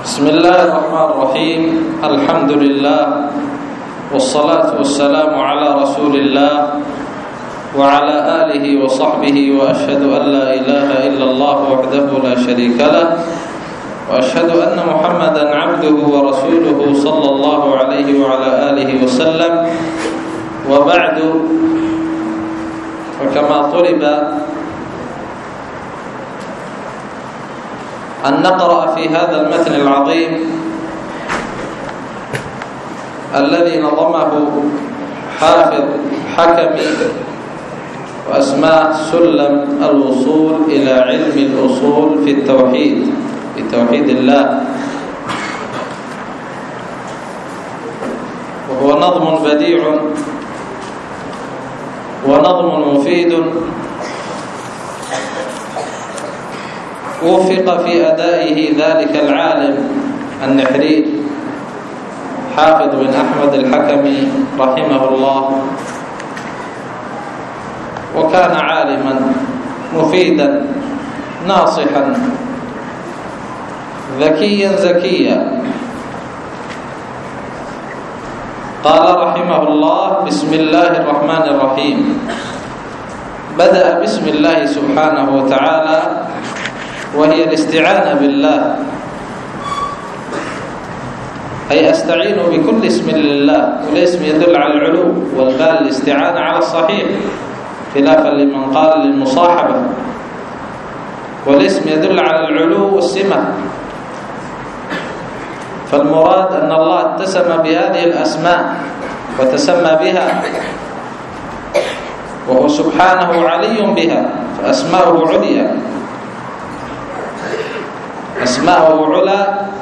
بسم الله الرحمن الرحيم. الحمد لله والصلاة والسلام على رسول الله وعلى آله وصحبه، وأشهد أن لا إله إلا الله وحده لا شريك له، وأشهد أن محمدا عبده ورسوله صلى الله عليه وعلى آله وسلم. وبعد، وكما طلب أن نقرأ في هذا المتن العظيم الذي نظمه حافظ حكمي وأسماه سلم الوصول إلى علم الأصول في التوحيد، في توحيد الله، وهو نظم بديع ونظم مفيد وفق في أدائه ذلك العالم النحري حافظ بن أحمد الحكمي رحمه الله، وكان عالما مفيدا ناصحا ذكيا زكيا. قال رحمه الله: بسم الله الرحمن الرحيم. بدأ بسم الله سبحانه وتعالى، وهي الاستعانة بالله، أي أستعين بكل اسم لله، والاسم يدل على العلو، والبال الاستعانة على الصحيح خلافا لمن قال للمصاحبة، والاسم يدل على العلو والسمة. فالمراد أن الله اتسم بهذه الأسماء وتسمى بها، وهو سبحانه علي بها، فأسماؤه عليا، أسماؤه علا،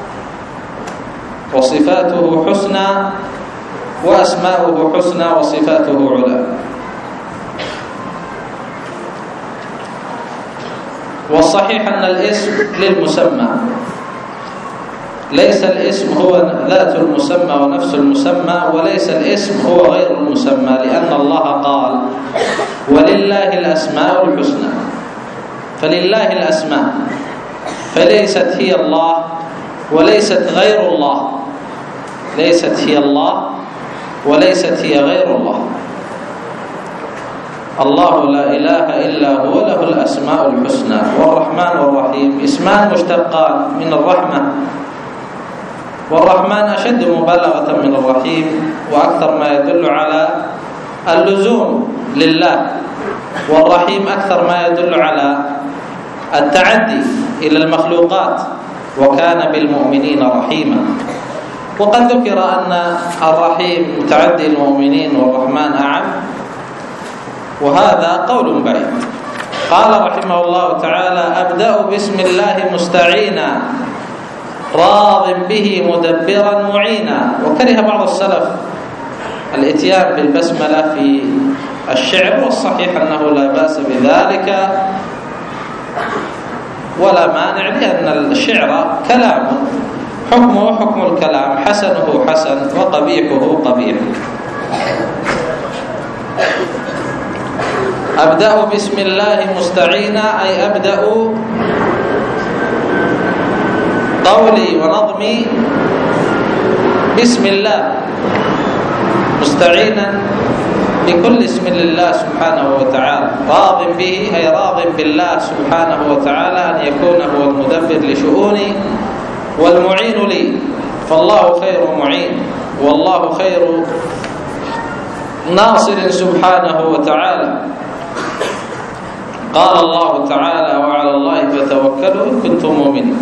وصفاته حسنى، وأسماؤه حسنى وصفاته علا. والصحيح أن الاسم للمسمى، ليس الاسم هو ذات المسمى ونفس المسمى، وليس الاسم هو غير المسمى، لأن الله قال: ولله الأسماء الحسنى. فلله الأسماء، فليست هي الله وليست غير الله، ليست هي الله وليست هي غير الله. الله لا إله إلا هو، له الأسماء الحسنى. والرحمن والرحيم اسمان مشتقان من الرحمة، والرحمن أشد مبالغة من الرحيم، وأكثر ما يدل على اللزوم لله، والرحيم أكثر ما يدل على التعدي إلى المخلوقات، وكان بالمؤمنين رحيما. وقد ذكر أن الرحيم متعدي المؤمنين والرحمن أعم، وهذا قول بعيد. قال رحمه الله تعالى: أبدأ بسم الله مستعينا، راض به مدبرا معينا. وكره بعض السلف الاتيان بالبسملة في الشعر، والصحيح أنه لا بأس بذلك ولا مانع، لأن الشعر كلام، حكمه حكم الكلام، حسنه حسن وقبيحه قبيح. أبدأ بسم الله مستعينا، أي أبدأ قولي ونظمي بسم الله مستعينا بكل اسم لله سبحانه وتعالى، راض به، أي راض بالله سبحانه وتعالى أن يكون هو المدبر لشؤوني والمعين لي، فالله خير معين، والله خير ناصر سبحانه وتعالى. قال الله تعالى: وعلى الله فتوكلوا إن كنتم مؤمنين.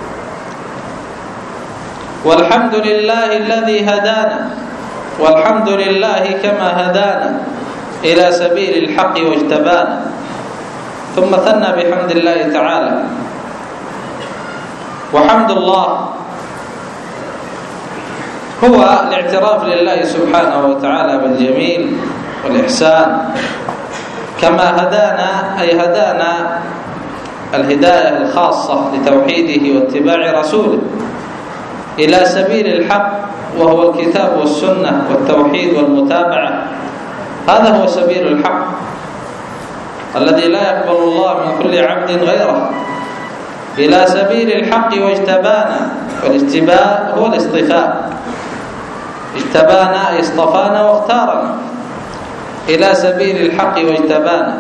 والحمد لله الذي هدانا، والحمد لله كما هدانا إلى سبيل الحق واجتبانا. ثم ثنى بحمد الله تعالى. وحمد الله هو الاعتراف لله سبحانه وتعالى بالجميل والإحسان، كما هدانا، أي هدانا الهداية الخاصة لتوحيده واتباع رسوله إلى سبيل الحق، وهو الكتاب والسنة والتوحيد والمتابعة. هذا هو سبيل الحق الذي لا يقبل الله من كل عبد غيره، إلى سبيل الحق واجتبانا. والاجتباء هو الاصطفاء، اجتبانا أي اصطفانا واختارنا إلى سبيل الحق واجتبانا.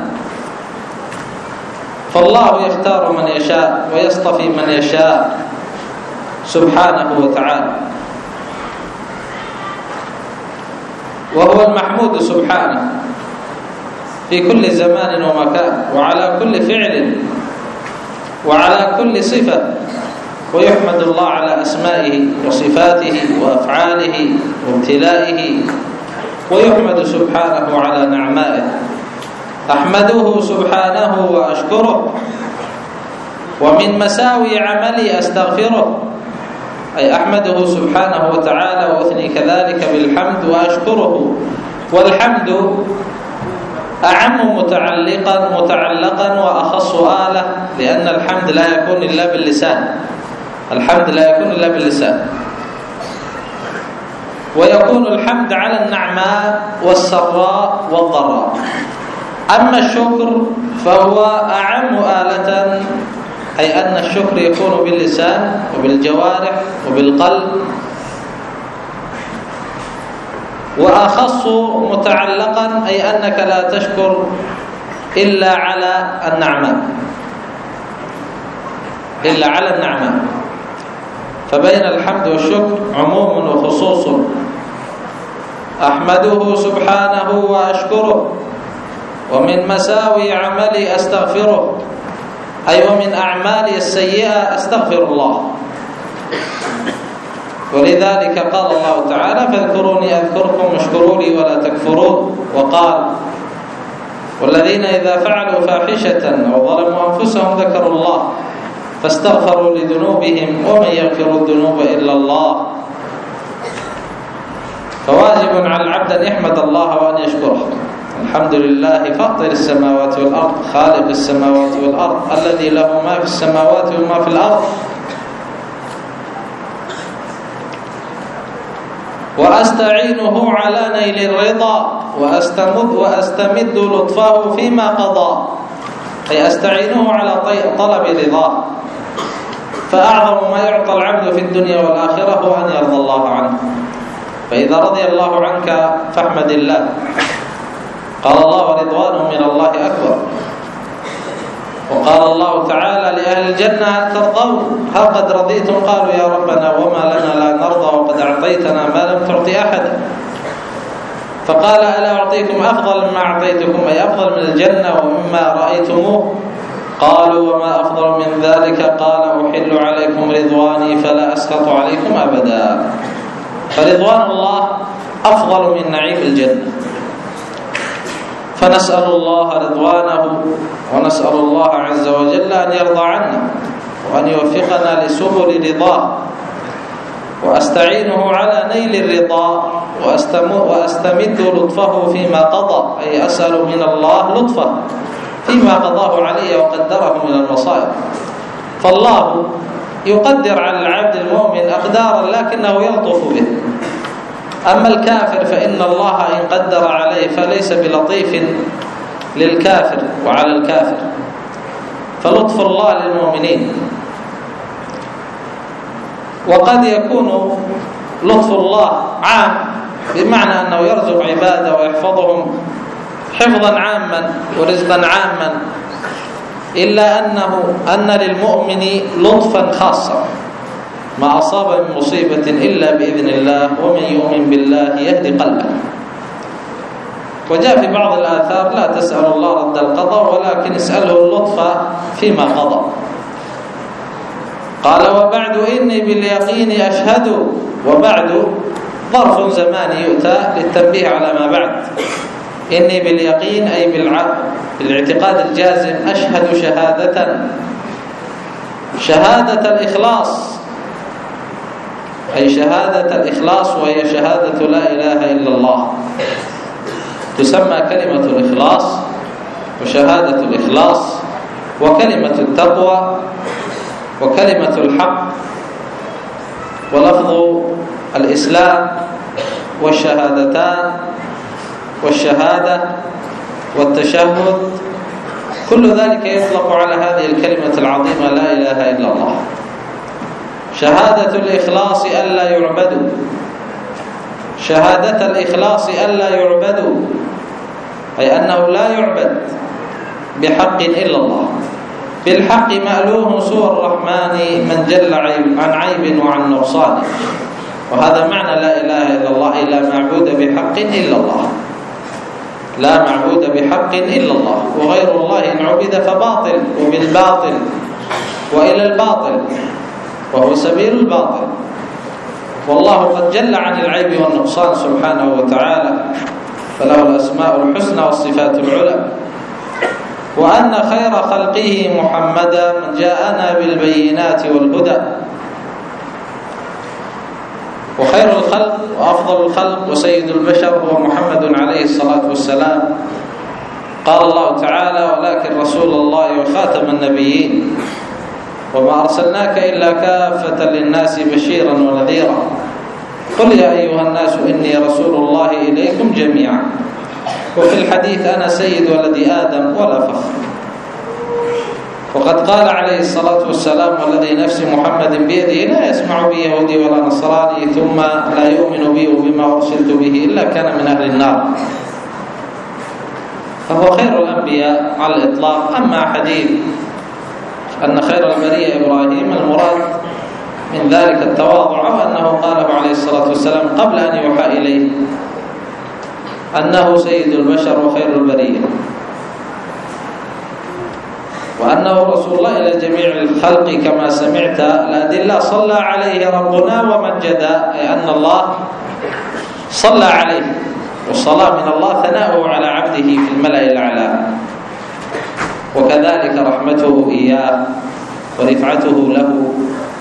فالله يختار من يشاء ويصطفي من يشاء سبحانه وتعالى، وهو المحمود سبحانه في كل زمان ومكان، وعلى كل فعل وعلى كل صفة، ويحمد الله على أسمائه وصفاته وأفعاله وابتلائه، ويحمد سبحانه على نعمائه. أحمده سبحانه وأشكره، ومن مساوي عملي أستغفره، أي أحمده سبحانه وتعالى وأثني كذلك بالحمد وأشكره. والحمد أعم متعلقا وأخص آلة، لأن الحمد لا يكون إلا باللسان، الحمد لا يكون إلا باللسان. ويكون الحمد على النعماء والسراء والضراء. أما الشكر فهو أعم آلة، أي أن الشكر يكون باللسان وبالجوارح وبالقلب، وأخص متعلقا، أي أنك لا تشكر إلا على النعماء، إلا على النعماء. فبين الحمد والشكر عموم وخصوص. أحمده سبحانه وأشكره، ومن مساوي عملي أستغفره، أي ومن أعمالي السيئة أستغفر الله. ولذلك قال الله تعالى: فاذكروني أذكركم واشكروا لي ولا تكفرون. وقال: والذين إذا فعلوا فاحشة أو ظلموا أنفسهم ذكروا الله فاستغفروا لذنوبهم ومن يغفر الذنوب إلا الله. فواجب على العبد أن يحمد الله وأن يشكره. الحمد لله فاطر السماوات والأرض، خالق السماوات والأرض، الذي له ما في السماوات وما في الأرض. وأستعينه على نيل الرضا، وأستمد لطفه فيما قضى، أي أستعينه على طلب رضاه. فأعظم ما يعطى العبد في الدنيا والآخرة هو أن يرضى الله عنه. فإذا رضي الله عنك فاحمد الله. قال الله: ورضوان من الله أكبر. وقال الله تعالى لأهل الجنة: هل ترضون؟ هل قد رضيتم؟ قالوا: يا ربنا وما لنا لا نرضى وقد أعطيتنا ما لم تعط أحدا. فقال: ألا أعطيكم أفضل مما أعطيتكم، أي أفضل من الجنة ومما رأيتموه؟ قالوا: وما أفضل من ذلك؟ قال: أحل عليكم رضواني فلا أسخط عليكم أبدا. فرضوان الله أفضل من نعيم الجنة. فنسأل الله رضوانه، ونسأل الله عز وجل أن يرضى عنا وأن يوفقنا لسبل رضاه. وأستعينه على نيل الرضا، وأستمد لطفه فيما قضى، أي أسأل من الله لطفه فيما قضاه علي وقدره من المصائب. فالله يقدر على العبد المؤمن أقدارا لكنه يلطف به. أما الكافر فإن الله إن قدر عليه فليس بلطيف للكافر وعلى الكافر. فلطف الله للمؤمنين. وقد يكون لطف الله عام، بمعنى أنه يرزق عباده ويحفظهم حفظا عاما ورزقا عاما، إلا أن للمؤمن لطفا خاصا. ما أصاب من مصيبة إلا بإذن الله، ومن يؤمن بالله يهدي قلبه. وجاء في بعض الآثار: لا تسأل الله رد القضاء ولكن اسأله اللطف فيما قضى. قال: وبعد إني باليقين أشهد. وبعد ظرف زمان يؤتى للتنبيه على ما بعد. إني باليقين أي بالاعتقاد الجازم أشهد شهادة الإخلاص، أي شهادة الإخلاص، وهي شهادة لا إله إلا الله. تسمى كلمة الإخلاص وشهادة الإخلاص وكلمة التقوى وكلمة الحق ولفظ الإسلام والشهادتان والشهادة والتشهد كل ذلك يطلق على هذه الكلمة العظيمة لا إله إلا الله. شهادة الإخلاص ألا يعبدوا، شهادة الإخلاص ألا يعبدوا، أي أنه لا يعبد بحق إلا الله. بالحق مألوه سوى الرحمن من جل عن عيب وعن نقصان. وهذا معنى لا إله إلا الله، لا معبود بحق إلا الله، لا معبود بحق إلا الله، وغير الله إن عبد فباطل وبالباطل وإلى الباطل، وهو سبيل الباطل. والله قد جل عن العيب والنقصان سبحانه وتعالى، فله الأسماء الحسنى والصفات العلى. وأن خير خلقه محمدا من جاءنا بالبينات والهدى. وخير الخلق وأفضل الخلق وسيد البشر هو محمد عليه الصلاة والسلام. قال الله تعالى: ولكن رسول الله وخاتم النبيين وما أرسلناك إلا كافة للناس بشيرا ونذيرا. قل يا أيها الناس إني رسول الله إليكم جميعا. وفي الحديث: أنا سيد ولد آدم ولا فخر. وقد قال عليه الصلاة والسلام: والذي نفس محمد بيده لا يسمع بي يهودي ولا نصراني ثم لا يؤمن بي وبما أرسلت به إلا كان من أهل النار. فهو خير الأنبياء على الإطلاق. أما حديث أن خير البرية إبراهيم، المراد من ذلك التواضع، أو أنه قاله عليه الصلاة والسلام قبل أن يوحى إليه أنه سيد البشر وخير البرية، وأنه رسول الله إلى جميع الخلق كما سمعت الأدلة. صلى عليه ربنا ومجدا، أي أن الله صلى عليه، والصلاة من الله ثناؤه على عبده في الملأ الأعلى، وكذلك رحمته إياه ورفعته له،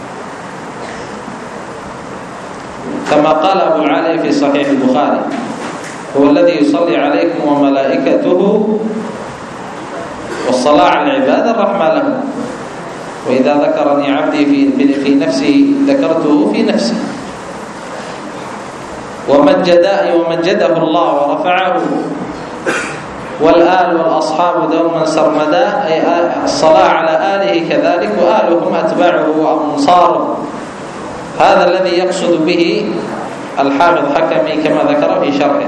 كما قال أبو العالي في صحيح البخاري: هو الذي يصلي عليكم وملائكته، والصلاة على العباد الرحمة له، وإذا ذكرني عبدي في نفسي ذكرته في نفسي. ومجده الله ورفعه، والآل والأصحاب دوما سرمدا، أي الصلاة على آله كذلك، وآلهم أتباعه وأنصاره. هذا الذي يقصد به الحافظ حكمي كما ذكر في شرحه.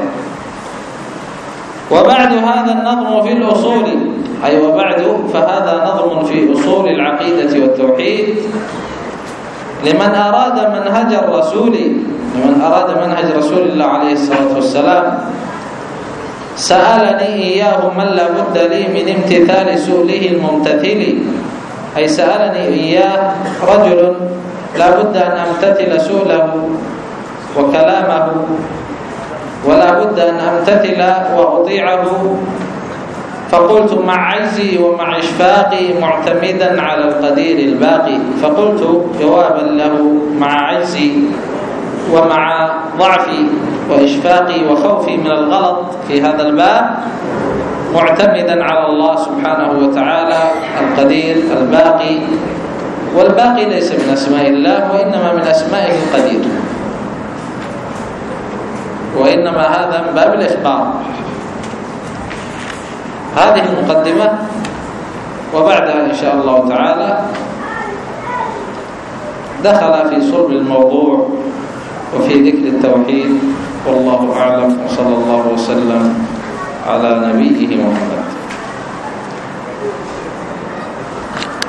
وبعد هذا النظم في الأصول، أي وبعد فهذا نظم في أصول العقيدة والتوحيد لمن أراد منهج رسول الله عليه الصلاة والسلام. سألني إياه من لا بد لي من امتثال سؤله الممتثل، أي سألني إياه رجل لا بد أن أمتثل سؤله وكلامه، ولا بد أن أمتثل وأطيعه. فقلت مع عجزي ومع إشفاقي معتمدا على القدير الباقي. فقلت جوابا له: مع عجزي ومع ضعفي وإشفاقي وخوفي من الغلط في هذا الباب، معتمدا على الله سبحانه وتعالى القدير الباقي. والباقي ليس من أسماء الله، وإنما من أسمائه القدير، وإنما هذا من باب الإخبار. هذه المقدمة، وبعدها إن شاء الله تعالى دخل في صلب الموضوع وفي ذكر التوحيد. والله أعلم، وصلى الله وسلم على نبيه محمد.